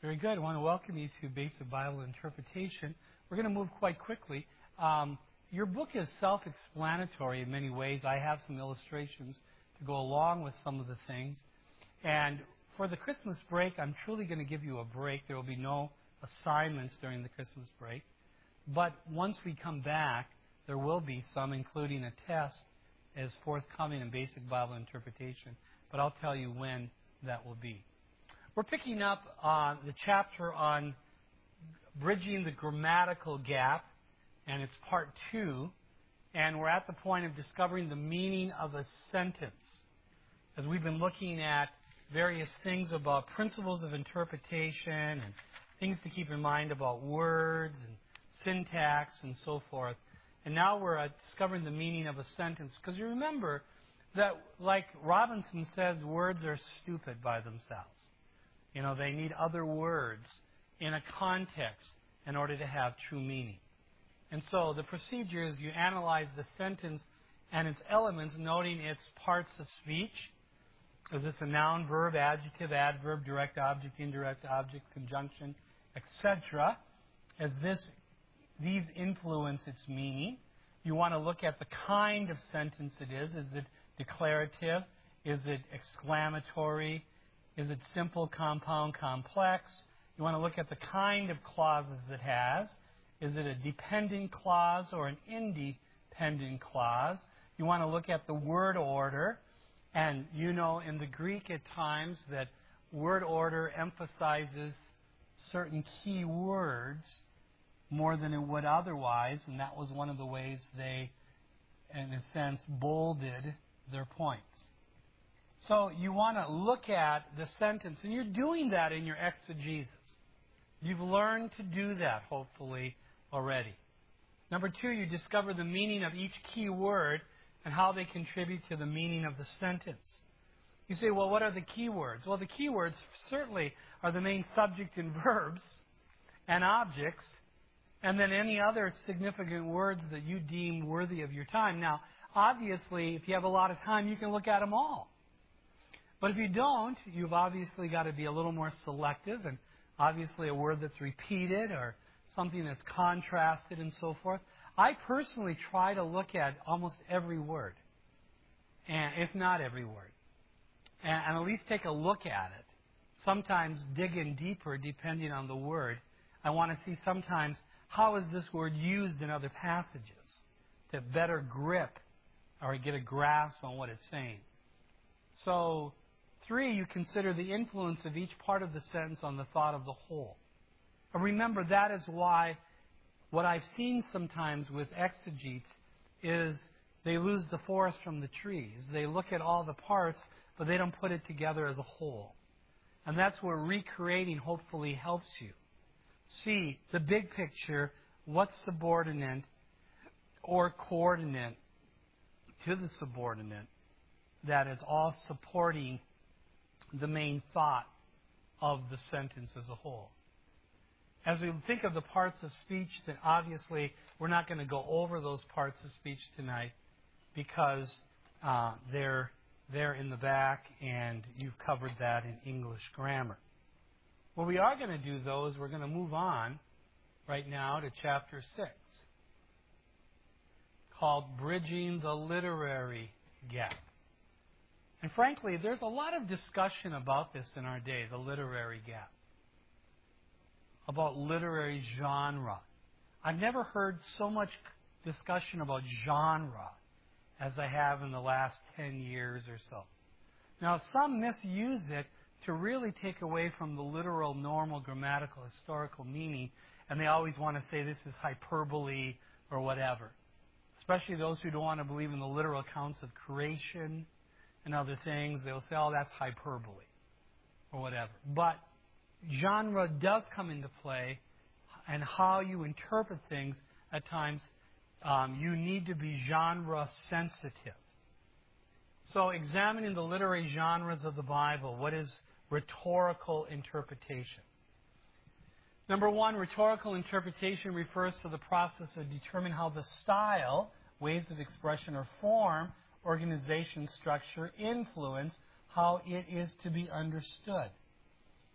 Very good. I want to welcome you to Basic Bible Interpretation. We're going to move quite quickly. Your book is self-explanatory in many ways. I have some illustrations to go along with some of the things. And for the Christmas break, I'm truly going to give you a break. There will be no assignments during the Christmas break. But once we come back, there will be some, including a test, as forthcoming in Basic Bible Interpretation. But I'll tell you when that will be. We're picking up the chapter on bridging the grammatical gap, and it's part 2. And we're at the point of discovering the meaning of a sentence. As we've been looking at various things about principles of interpretation and things to keep in mind about words and syntax and so forth. And now we're discovering the meaning of a sentence. Because you remember that, like Robinson says, words are stupid by themselves. You know, they need other words in a context in order to have true meaning. And so the procedure is you analyze the sentence and its elements, noting its parts of speech. Is this a noun, verb, adjective, adverb, direct object, indirect object, conjunction, etc.? As these influence its meaning. You want to look at the kind of sentence it is. Is it declarative? Is it exclamatory? Is it simple, compound, complex? You want to look at the kind of clauses it has. Is it a dependent clause or an independent clause? You want to look at the word order. And you know in the Greek at times that word order emphasizes certain key words more than it would otherwise. And that was one of the ways they, in a sense, bolded their points. So you want to look at the sentence, and you're doing that in your exegesis. You've learned to do that, hopefully, already. Number 2, you discover the meaning of each key word and how they contribute to the meaning of the sentence. You say, well, what are the key words? Well, the key words certainly are the main subject and verbs and objects, and then any other significant words that you deem worthy of your time. Now, obviously, if you have a lot of time, you can look at them all. But if you don't, you've obviously got to be a little more selective, and obviously a word that's repeated or something that's contrasted and so forth. I personally try to look at almost every word, and if not every word, and at least take a look at it. Sometimes dig in deeper depending on the word. I want to see sometimes how is this word used in other passages to better grip or get a grasp on what it's saying. So, 3, you consider the influence of each part of the sentence on the thought of the whole. And remember, that is why what I've seen sometimes with exegetes is they lose the forest from the trees. They look at all the parts, but they don't put it together as a whole. And that's where recreating hopefully helps you. See the big picture, what's subordinate or coordinate to the subordinate that is all supporting the main thought of the sentence as a whole. As we think of the parts of speech, that obviously we're not going to go over those parts of speech tonight because they're there in the back and you've covered that in English grammar. What we are going to do, though, is we're going to move on right now to chapter 6, called Bridging the Literary Gap. And frankly, there's a lot of discussion about this in our day, the literary gap, about literary genre. I've never heard so much discussion about genre as I have in the last 10 years or so. Now, some misuse it to really take away from the literal, normal, grammatical, historical meaning, and they always want to say this is hyperbole or whatever, especially those who don't want to believe in the literal accounts of creation and other things. They'll say, oh, that's hyperbole or whatever. But genre does come into play, and how you interpret things at times, you need to be genre sensitive. So examining the literary genres of the Bible, what is rhetorical interpretation? Number 1, rhetorical interpretation refers to the process of determining how the style, ways of expression, or form, organization, structure, influence how it is to be understood.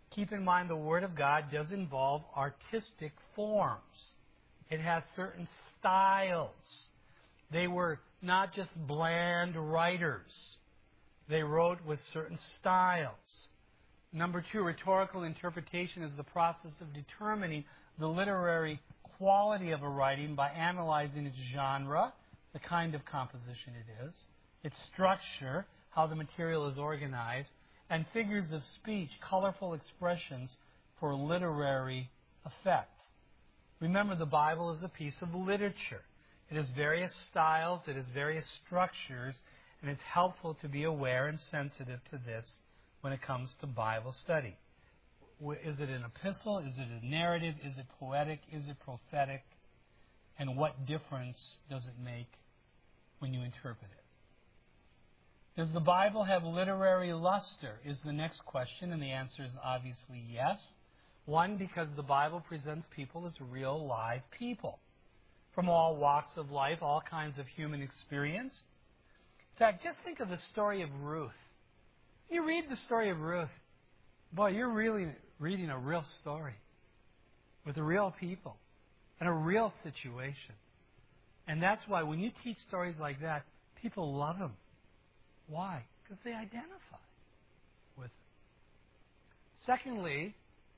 Keep in mind the Word of God does involve artistic forms. It has certain styles. They were not just bland writers. They wrote with certain styles. Number two, rhetorical interpretation is the process of determining the literary quality of a writing by analyzing its genre, the kind of composition it is, its structure, how the material is organized, and figures of speech, colorful expressions for literary effect. Remember, the Bible is a piece of literature. It has various styles, it has various structures, and it's helpful to be aware and sensitive to this when it comes to Bible study. Is it an epistle? Is it a narrative? Is it poetic? Is it prophetic? And what difference does it make when you interpret it? Does the Bible have literary luster? Is the next question, and the answer is obviously yes. One, because the Bible presents people as real, live people from all walks of life, all kinds of human experience. In fact, just think of the story of Ruth. You read the story of Ruth, boy, you're really reading a real story with real people and a real situation. And that's why when you teach stories like that, people love them. Why? Because they identify with it. Secondly,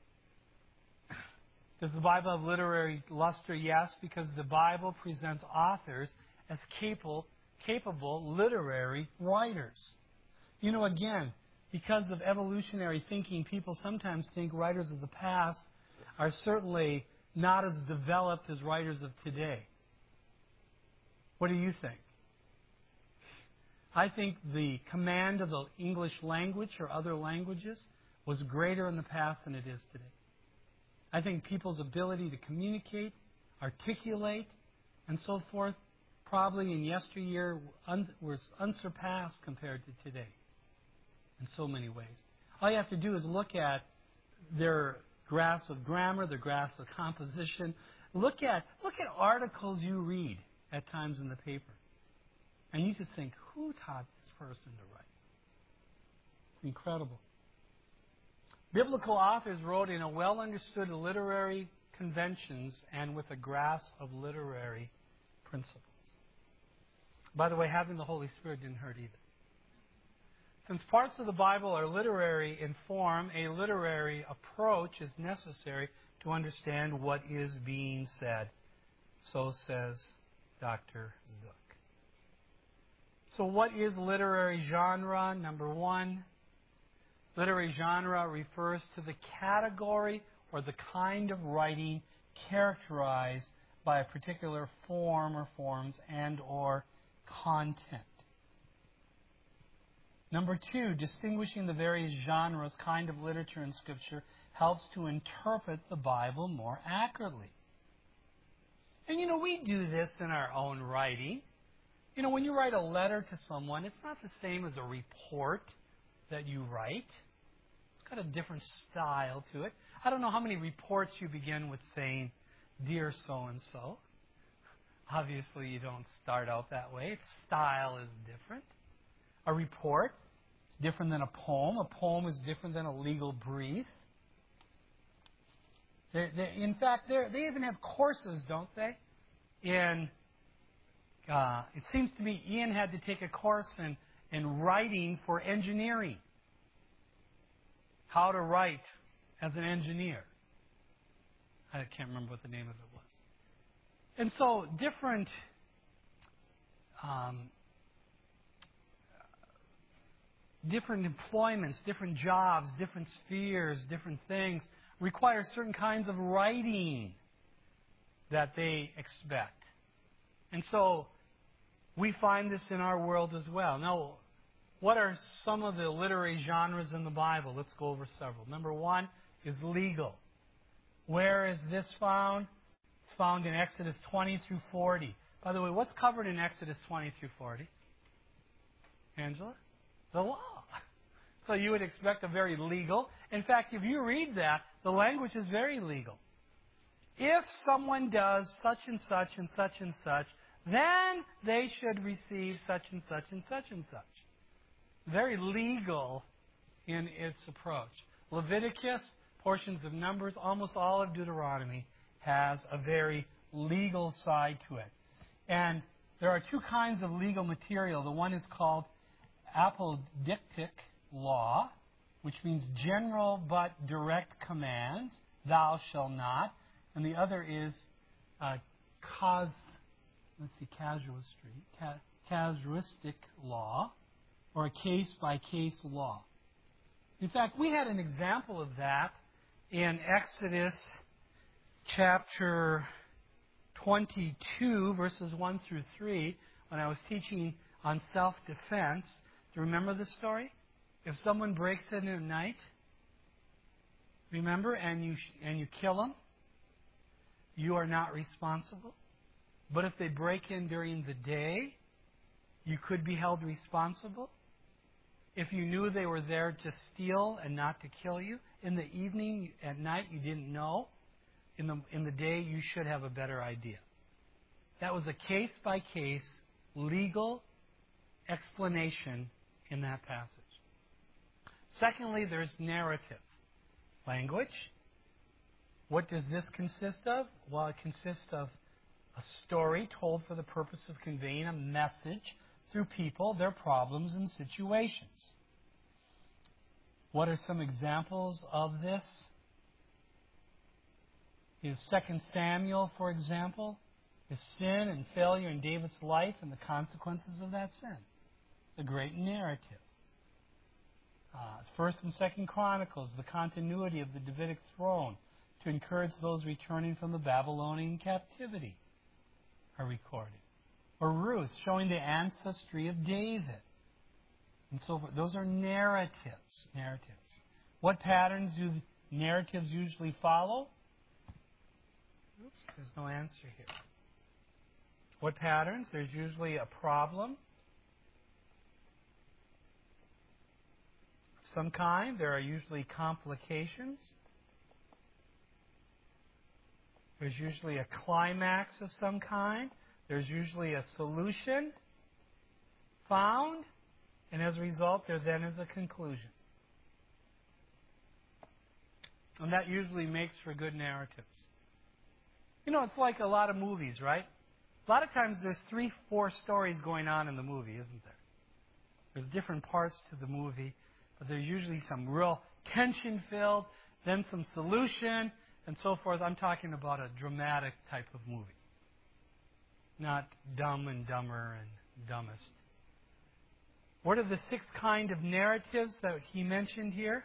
does the Bible have literary luster? Yes, because the Bible presents authors as capable literary writers. You know, again, because of evolutionary thinking, people sometimes think writers of the past are certainly not as developed as writers of today. What do you think? I think the command of the English language or other languages was greater in the past than it is today. I think people's ability to communicate, articulate, and so forth probably in yesteryear was unsurpassed compared to today in so many ways. All you have to do is look at their grasp of grammar, their grasp of composition. Look at articles you read at times in the paper. And you just think, who taught this person to write? It's incredible. Biblical authors wrote in a well-understood literary conventions and with a grasp of literary principles. By the way, having the Holy Spirit didn't hurt either. Since parts of the Bible are literary in form, a literary approach is necessary to understand what is being said. So says Dr. Zook. So what is literary genre? Number one, literary genre refers to the category or the kind of writing characterized by a particular form or forms and or content. Number two, distinguishing the various genres, kind of literature in Scripture helps to interpret the Bible more accurately. And we do this in our own writing. When you write a letter to someone, it's not the same as a report that you write. It's got a different style to it. I don't know how many reports you begin with saying, "Dear so-and-so." Obviously, you don't start out that way. Its style is different. A report is different than a poem. A poem is different than a legal brief. In fact, they even have courses, don't they? It seems to me Ian had to take a course in writing for engineering. How to write as an engineer. I can't remember what the name of it was. And so different employments, different jobs, different spheres, different things require certain kinds of writing that they expect. And so we find this in our world as well. Now, what are some of the literary genres in the Bible? Let's go over several. Number one is legal. Where is this found? It's found in Exodus 20 through 40. By the way, what's covered in Exodus 20 through 40? Angela? The law. So you would expect a very legal. In fact, if you read that, the language is very legal. If someone does such and such and such and such, then they should receive such and such and such and such. Very legal in its approach. Leviticus, portions of Numbers, almost all of Deuteronomy has a very legal side to it. And there are two kinds of legal material. The one is called apodictic law, which means general but direct commands, thou shalt not. And the other is casuistic law, or a case-by-case law. In fact, we had an example of that in Exodus chapter 22, verses 1 through 3, when I was teaching on self-defense. Do you remember this story? If someone breaks in at night, remember, and you kill them, you are not responsible. But if they break in during the day, you could be held responsible. If you knew they were there to steal and not to kill you, in the evening, at night, you didn't know. In the day, you should have a better idea. That was a case-by-case legal explanation in that passage. Secondly, there's narrative language. What does this consist of? Well, it consists of a story told for the purpose of conveying a message through people, their problems, and situations. What are some examples of this? Is 2 Samuel, for example, is sin and failure in David's life and the consequences of that sin. It's a great narrative. 1 and 2 Chronicles, the continuity of the Davidic throne to encourage those returning from the Babylonian captivity are recorded. Or Ruth, showing the ancestry of David. And so forth. Those are narratives. What patterns do narratives usually follow? Oops, there's no answer here. What patterns? There's usually a problem of some kind. There are usually complications. There's usually a climax of some kind. There's usually a solution found. And as a result, there then is a conclusion. And that usually makes for good narratives. You know, it's like a lot of movies, right? A lot of times there's 3-4 stories going on in the movie, isn't there? There's different parts to the movie, but there's usually some real tension-filled, then some solution, and so forth. I'm talking about a dramatic type of movie, not Dumb and Dumber and Dumbest. What are the 6 kind of narratives that he mentioned here?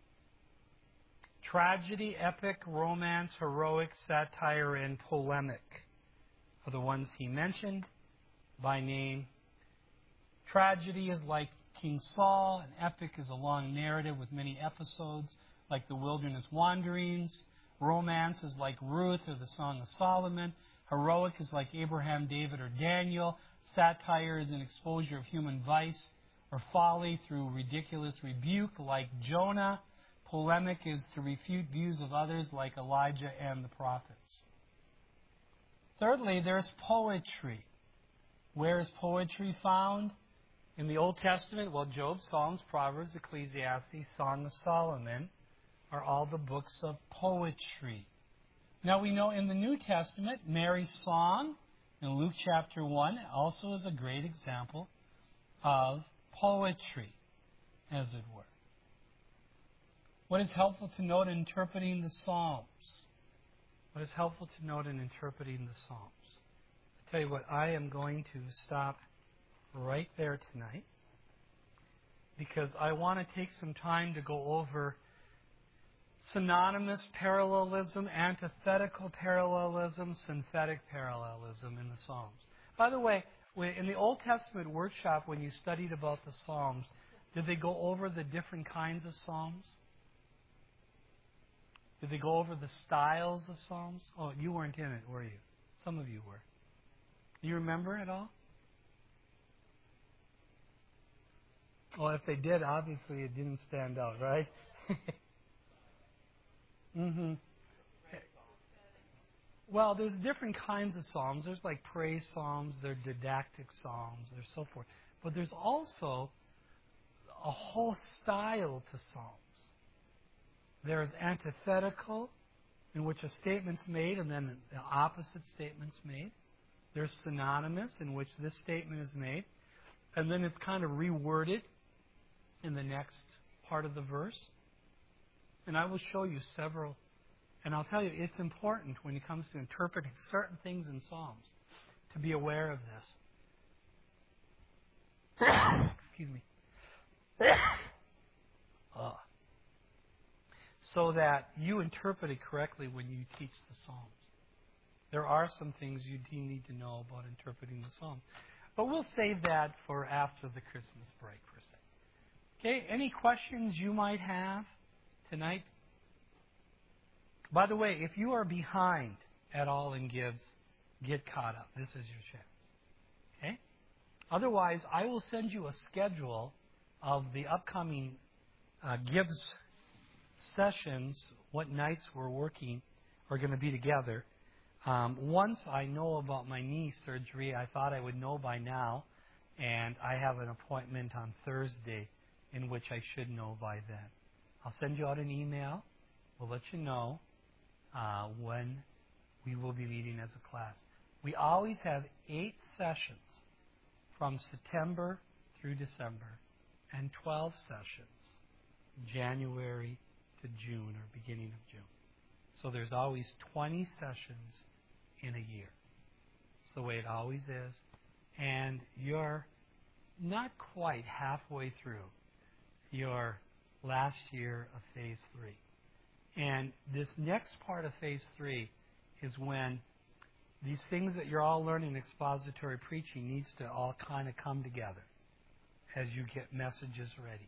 Tragedy, epic, romance, heroic, satire, and polemic are the ones he mentioned by name. Tragedy is like King Saul. An epic is a long narrative with many episodes, like the Wilderness Wanderings. Romance is like Ruth or the Song of Solomon. Heroic is like Abraham, David, or Daniel. Satire is an exposure of human vice or folly through ridiculous rebuke, like Jonah. Polemic is to refute views of others, like Elijah and the prophets. Thirdly, there's poetry. Where is poetry found? In the Old Testament, well, Job, Psalms, Proverbs, Ecclesiastes, Song of Solomon are all the books of poetry. Now we know in the New Testament, Mary's song in Luke chapter 1 also is a great example of poetry, as it were. What is helpful to note in interpreting the Psalms? What is helpful to note in interpreting the Psalms? I tell you what, I am going to stop right there tonight because I want to take some time to go over synonymous parallelism, antithetical parallelism, synthetic parallelism in the Psalms. By the way, in the Old Testament workshop, when you studied about the Psalms, did they go over the different kinds of Psalms? Did they go over the styles of Psalms? Oh, you weren't in it, were you? Some of you were. Do you remember it all? Well, if they did, obviously it didn't stand out, right? Mm-hmm. Well, there's different kinds of psalms. There's like praise psalms, there's didactic psalms, there's so forth. But there's also a whole style to psalms. There's antithetical, in which a statement's made and then the opposite statement's made. There's synonymous, in which this statement is made, and then it's kind of reworded in the next part of the verse. And I will show you several. And I'll tell you, it's important when it comes to interpreting certain things in Psalms to be aware of this. Excuse me. So that you interpret it correctly when you teach the Psalms. There are some things you do need to know about interpreting the Psalm. But we'll save that for after the Christmas break, per se. Okay, any questions you might have tonight? By the way, if you are behind at all in Gibbs, get caught up. This is your chance. Okay? Otherwise, I will send you a schedule of the upcoming Gibbs sessions, what nights we're working are going to be together. Once I know about my knee surgery, I thought I would know by now, and I have an appointment on Thursday in which I should know by then. I'll send you out an email. We'll let you know when we will be meeting as a class. We always have 8 sessions from September through December and 12 sessions January to June or beginning of June. So there's always 20 sessions in a year. It's the way it always is. And you're not quite halfway through your last year of Phase 3. And this next part of Phase 3 is when these things that you're all learning in expository preaching needs to all kind of come together as you get messages ready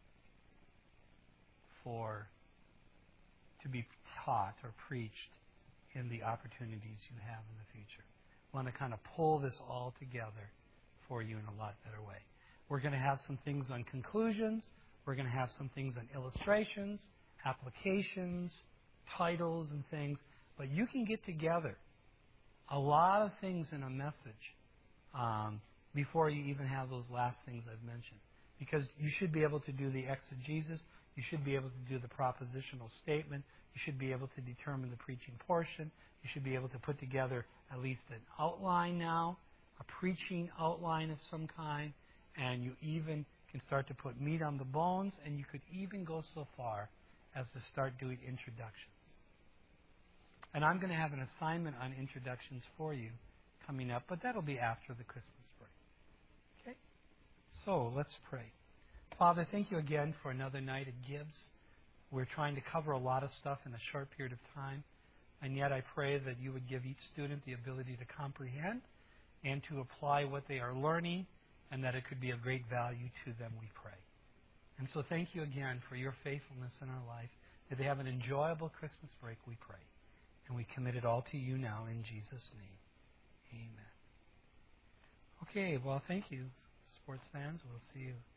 to be taught or preached in the opportunities you have in the future. I want to kind of pull this all together for you in a lot better way. We're going to have some things on conclusions. We're going to have some things on illustrations, applications, titles, and things. But you can get together a lot of things in a message before you even have those last things I've mentioned. Because you should be able to do the exegesis. You should be able to do the propositional statement. You should be able to determine the preaching portion. You should be able to put together at least an outline now, a preaching outline of some kind, and you even can start to put meat on the bones, and you could even go so far as to start doing introductions. And I'm going to have an assignment on introductions for you coming up, but that'll be after the Christmas break. Okay? So let's pray. Father, thank you again for another night at Gibbs. We're trying to cover a lot of stuff in a short period of time, and yet I pray that you would give each student the ability to comprehend and to apply what they are learning, and that it could be of great value to them, we pray. And so thank you again for your faithfulness in our life, that they have an enjoyable Christmas break, we pray. And we commit it all to you now in Jesus' name. Amen. Okay, well, thank you, sports fans. We'll see you